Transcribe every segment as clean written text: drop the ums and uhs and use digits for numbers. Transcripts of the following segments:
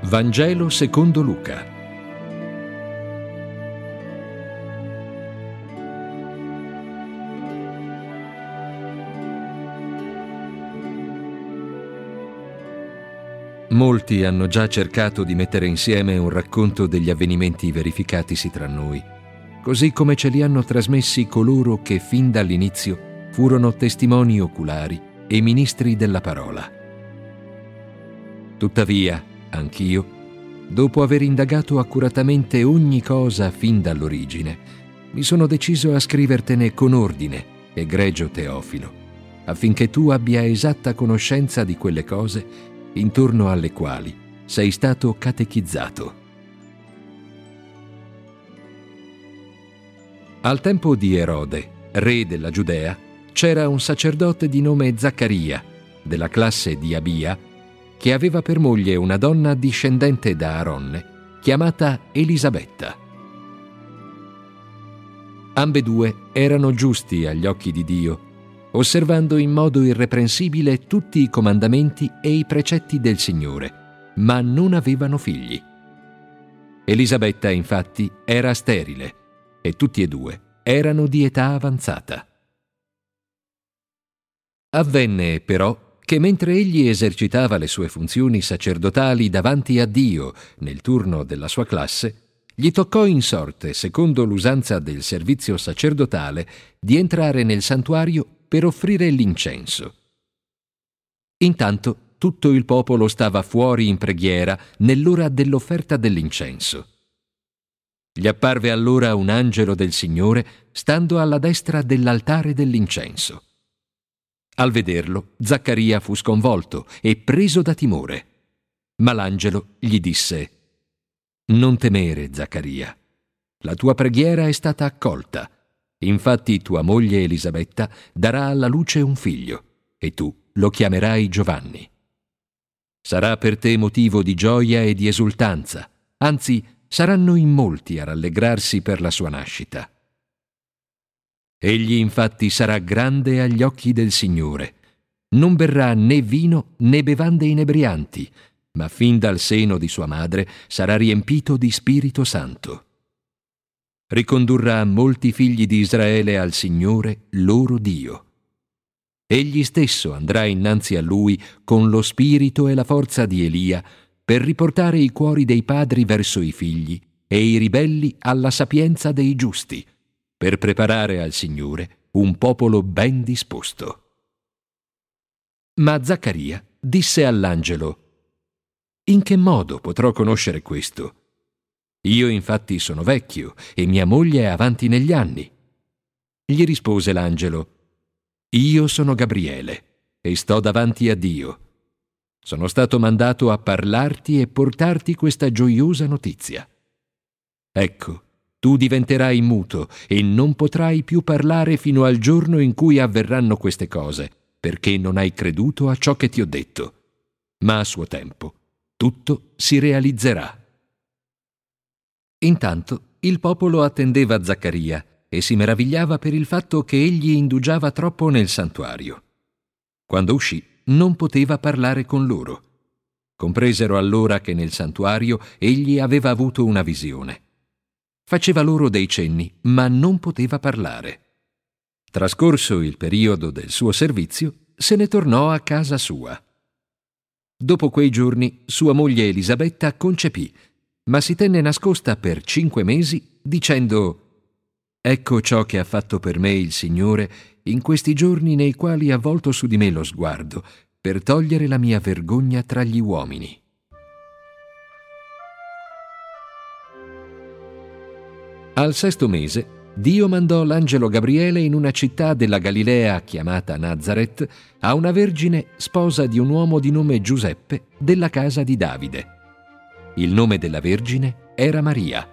Vangelo secondo Luca. Molti hanno già cercato di mettere insieme un racconto degli avvenimenti verificatisi tra noi, così come ce li hanno trasmessi coloro che fin dall'inizio furono testimoni oculari e ministri della parola. Tuttavia, anch'io, dopo aver indagato accuratamente ogni cosa fin dall'origine, mi sono deciso a scrivertene con ordine, egregio Teofilo, affinché tu abbia esatta conoscenza di quelle cose intorno alle quali sei stato catechizzato. Al tempo di Erode, re della Giudea, c'era un sacerdote di nome Zaccaria, della classe di Abia, che aveva per moglie una donna discendente da Aronne, chiamata Elisabetta. Ambedue erano giusti agli occhi di Dio, osservando in modo irreprensibile tutti i comandamenti e i precetti del Signore, ma non avevano figli. Elisabetta, infatti, era sterile, e tutti e due erano di età avanzata. Avvenne, però, che mentre egli esercitava le sue funzioni sacerdotali davanti a Dio nel turno della sua classe, gli toccò in sorte, secondo l'usanza del servizio sacerdotale, di entrare nel santuario per offrire l'incenso. Intanto tutto il popolo stava fuori in preghiera nell'ora dell'offerta dell'incenso. Gli apparve allora un angelo del Signore stando alla destra dell'altare dell'incenso. Al vederlo, Zaccaria fu sconvolto e preso da timore. Ma l'angelo gli disse: «Non temere, Zaccaria. La tua preghiera è stata accolta. Infatti tua moglie Elisabetta darà alla luce un figlio, e tu lo chiamerai Giovanni. Sarà per te motivo di gioia e di esultanza, anzi, saranno in molti a rallegrarsi per la sua nascita. Egli infatti sarà grande agli occhi del Signore. Non berrà né vino né bevande inebrianti, ma fin dal seno di sua madre sarà riempito di Spirito Santo. Ricondurrà molti figli di Israele al Signore, loro Dio. Egli stesso andrà innanzi a lui con lo spirito e la forza di Elia per riportare i cuori dei padri verso i figli e i ribelli alla sapienza dei giusti, per preparare al Signore un popolo ben disposto». Ma Zaccaria disse all'angelo: «In che modo potrò conoscere questo? Io infatti sono vecchio e mia moglie è avanti negli anni». Gli rispose l'angelo: «Io sono Gabriele e sto davanti a Dio. Sono stato mandato a parlarti e portarti questa gioiosa notizia. Ecco, tu diventerai muto e non potrai più parlare fino al giorno in cui avverranno queste cose, perché non hai creduto a ciò che ti ho detto. Ma a suo tempo tutto si realizzerà». Intanto il popolo attendeva Zaccaria e si meravigliava per il fatto che egli indugiava troppo nel santuario. Quando uscì, non poteva parlare con loro. Compresero allora che nel santuario egli aveva avuto una visione. Faceva loro dei cenni, ma non poteva parlare. Trascorso il periodo del suo servizio, se ne tornò a casa sua. Dopo quei giorni, sua moglie Elisabetta concepì, ma si tenne nascosta per 5 mesi, dicendo: «Ecco ciò che ha fatto per me il Signore in questi giorni nei quali ha volto su di me lo sguardo, per togliere la mia vergogna tra gli uomini». Al 6° mese, Dio mandò l'angelo Gabriele in una città della Galilea chiamata Nazaret a una vergine sposa di un uomo di nome Giuseppe della casa di Davide. Il nome della vergine era Maria.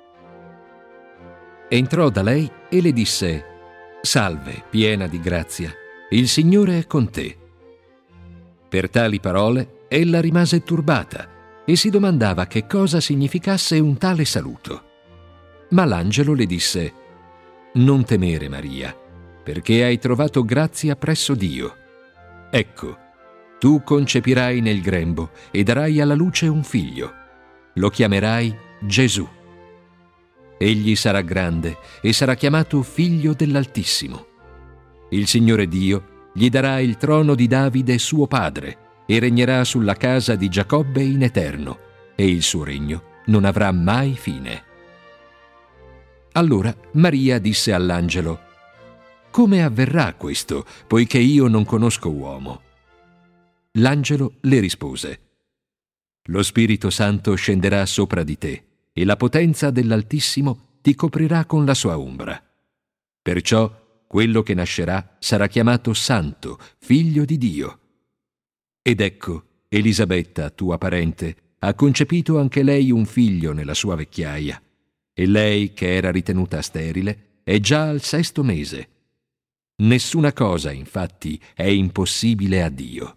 Entrò da lei e le disse: «Salve, piena di grazia, il Signore è con te». Per tali parole ella rimase turbata e si domandava che cosa significasse un tale saluto. Ma l'angelo le disse: «Non temere, Maria, perché hai trovato grazia presso Dio. Ecco, tu concepirai nel grembo e darai alla luce un figlio, lo chiamerai Gesù. Egli sarà grande e sarà chiamato Figlio dell'Altissimo. Il Signore Dio gli darà il trono di Davide suo padre e regnerà sulla casa di Giacobbe in eterno, e il suo regno non avrà mai fine. Allora Maria disse all'angelo: «Come avverrà questo, poiché io non conosco uomo?» L'angelo le rispose: «Lo Spirito Santo scenderà sopra di te, e la potenza dell'Altissimo ti coprirà con la sua ombra. Perciò quello che nascerà sarà chiamato Santo, Figlio di Dio. Ed ecco, Elisabetta, tua parente, ha concepito anche lei un figlio nella sua vecchiaia, e lei, che era ritenuta sterile, è già al 6° mese. Nessuna cosa, infatti, è impossibile a Dio».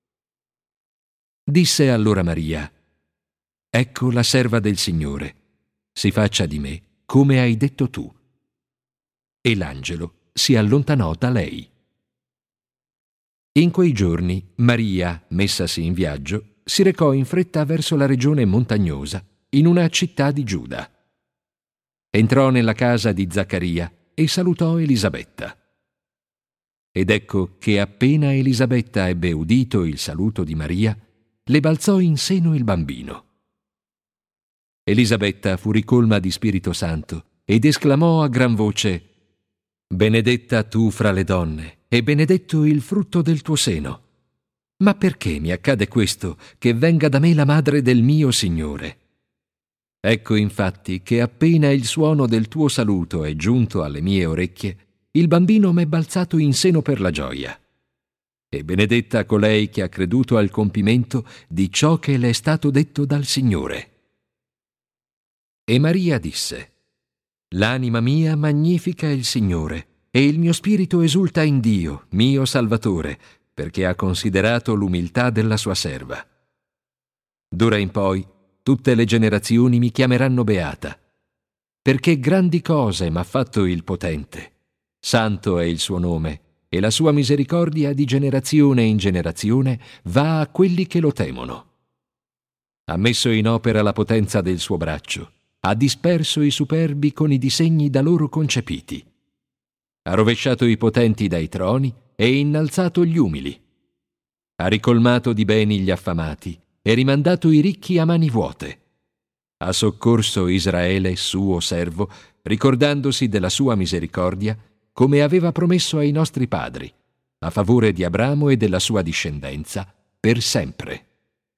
Disse allora Maria: «Ecco la serva del Signore, si faccia di me come hai detto tu». E l'angelo si allontanò da lei. In quei giorni Maria, messasi in viaggio, si recò in fretta verso la regione montagnosa, in una città di Giuda. Entrò nella casa di Zaccaria e salutò Elisabetta. Ed ecco che appena Elisabetta ebbe udito il saluto di Maria, le balzò in seno il bambino. Elisabetta fu ricolma di Spirito Santo ed esclamò a gran voce: «Benedetta tu fra le donne, e benedetto il frutto del tuo seno. Ma perché mi accade questo, che venga da me la madre del mio Signore? Ecco infatti che appena il suono del tuo saluto è giunto alle mie orecchie, il bambino m'è balzato in seno per la gioia. E benedetta colei che ha creduto al compimento di ciò che le è stato detto dal Signore». E Maria disse: «L'anima mia magnifica il Signore, e il mio spirito esulta in Dio, mio Salvatore, perché ha considerato l'umiltà della sua serva. D'ora in poi tutte le generazioni mi chiameranno beata, perché grandi cose m'ha fatto il Potente. Santo è il suo nome, e la sua misericordia di generazione in generazione va a quelli che lo temono. Ha messo in opera la potenza del suo braccio, ha disperso i superbi con i disegni da loro concepiti. Ha rovesciato i potenti dai troni e innalzato gli umili. Ha ricolmato di beni gli affamati e rimandato i ricchi a mani vuote. Ha soccorso Israele, suo servo, ricordandosi della sua misericordia, come aveva promesso ai nostri padri, a favore di Abramo e della sua discendenza, per sempre».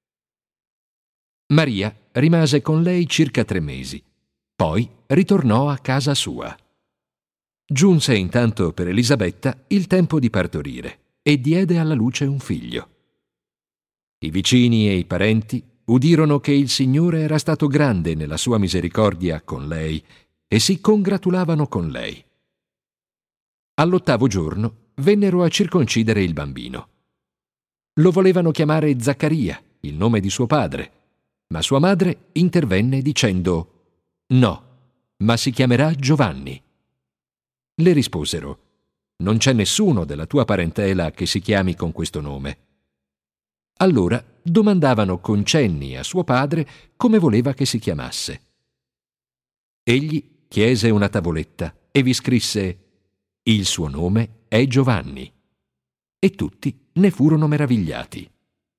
Maria rimase con lei circa 3 mesi, poi ritornò a casa sua. Giunse intanto per Elisabetta il tempo di partorire e diede alla luce un figlio. I vicini e i parenti udirono che il Signore era stato grande nella sua misericordia con lei e si congratulavano con lei. All'8° giorno vennero a circoncidere il bambino. Lo volevano chiamare Zaccaria, il nome di suo padre, ma sua madre intervenne dicendo: «No, ma si chiamerà Giovanni». Le risposero: «Non c'è nessuno della tua parentela che si chiami con questo nome». Allora domandavano con cenni a suo padre come voleva che si chiamasse. Egli chiese una tavoletta e vi scrisse: «Il suo nome è Giovanni». E tutti ne furono meravigliati.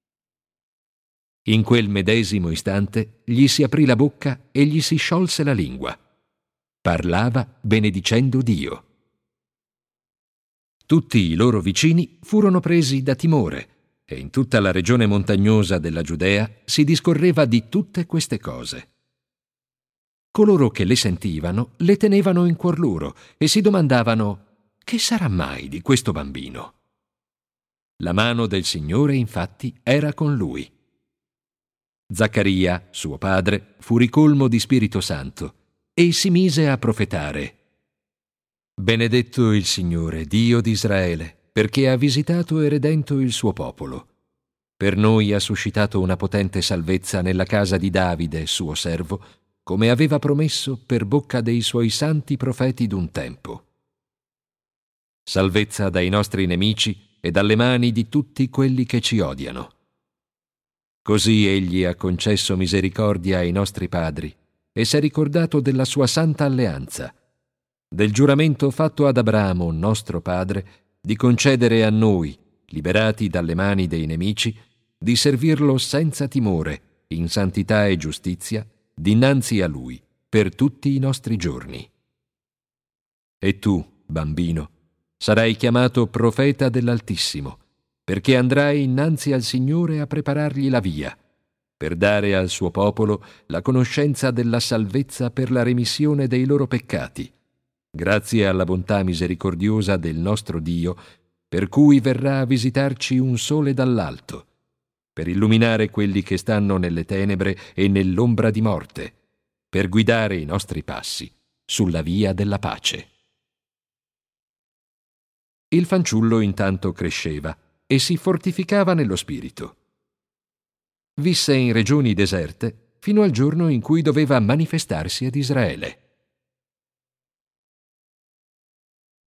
In quel medesimo istante gli si aprì la bocca e gli si sciolse la lingua. Parlava benedicendo Dio. Tutti i loro vicini furono presi da timore, e in tutta la regione montagnosa della Giudea si discorreva di tutte queste cose. Coloro che le sentivano le tenevano in cuor loro e si domandavano: «Che sarà mai di questo bambino?» La mano del Signore, infatti, era con lui. Zaccaria, suo padre, fu ricolmo di Spirito Santo e si mise a profetare: «Benedetto il Signore, Dio di Israele, perché ha visitato e redento il suo popolo. Per noi ha suscitato una potente salvezza nella casa di Davide, suo servo, come aveva promesso per bocca dei suoi santi profeti d'un tempo. Salvezza dai nostri nemici e dalle mani di tutti quelli che ci odiano. Così egli ha concesso misericordia ai nostri padri e s'è ricordato della sua santa alleanza, del giuramento fatto ad Abramo, nostro padre, di concedere a noi, liberati dalle mani dei nemici, di servirlo senza timore, in santità e giustizia, dinanzi a lui, per tutti i nostri giorni. E tu, bambino, sarai chiamato profeta dell'Altissimo, perché andrai innanzi al Signore a preparargli la via, per dare al suo popolo la conoscenza della salvezza per la remissione dei loro peccati, grazie alla bontà misericordiosa del nostro Dio, per cui verrà a visitarci un sole dall'alto, per illuminare quelli che stanno nelle tenebre e nell'ombra di morte, per guidare i nostri passi sulla via della pace. Il fanciullo intanto cresceva e si fortificava nello spirito. Visse in regioni deserte fino al giorno in cui doveva manifestarsi ad Israele.